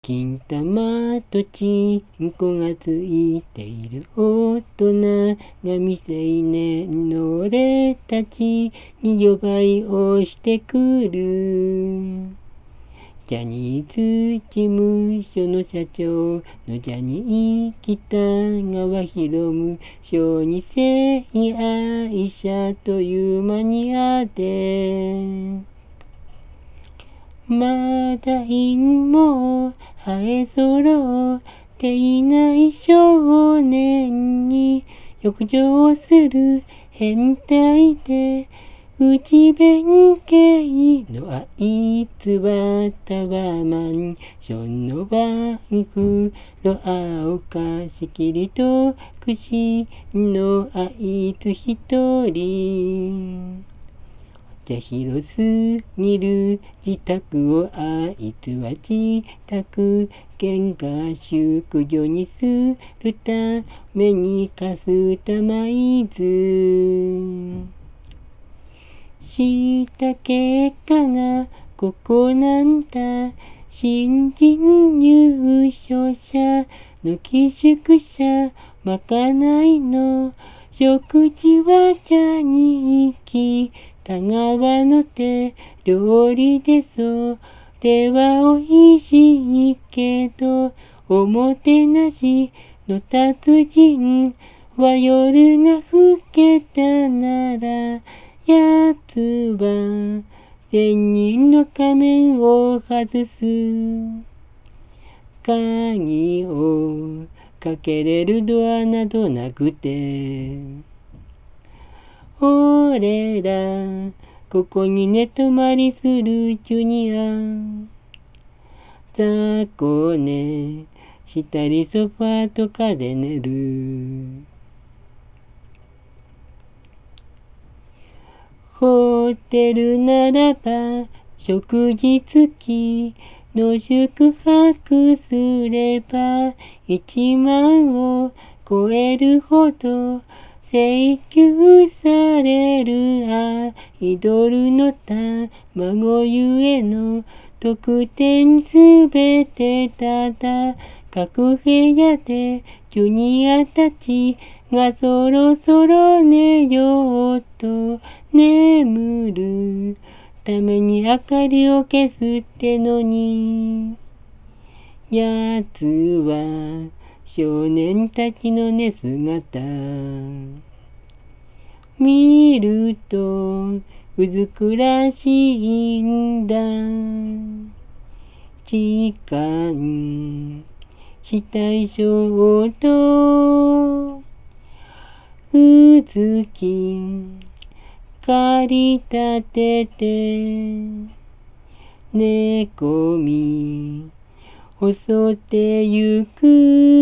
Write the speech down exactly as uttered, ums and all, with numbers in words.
金玉とちんこがついている大人が未成年の俺たちに呼ばいをしてくる。ジャニーズ事務所の社長のジャニー北川博夢小児性愛者というマニアで、まだ陰も生え揃っていない少年に浴場する変態で、内弁慶のあいつはタワーマンションのワンフロアを貸し切りと串のあいつ一人。じゃ広すぎる自宅をあいつは自宅兼合宿所にするためにカスタマイズした結果がここなんだ。新人入所者の寄宿舎まかないの食事はジャニー北川の手料理で、それはおいしいけど、おもてなしの達人は夜が更けたなら、やつは千人の仮面を外す。鍵をかけれるドアなどなくて、俺らここに寝泊まりするジュニア。雑魚寝したりソファーとかで寝る。ホテルならば食事付きの宿泊すれば一万を超えるほど請求されるアイドルの卵ゆえの特典すべてただ各部屋でジュニアたちがそろそろ寝ようと眠るために明かりを消すってのに、やつは少年たちの寝姿見るとうずくらしいんだ。痴漢したい衝動うずき駆り立てて寝込み襲ってゆく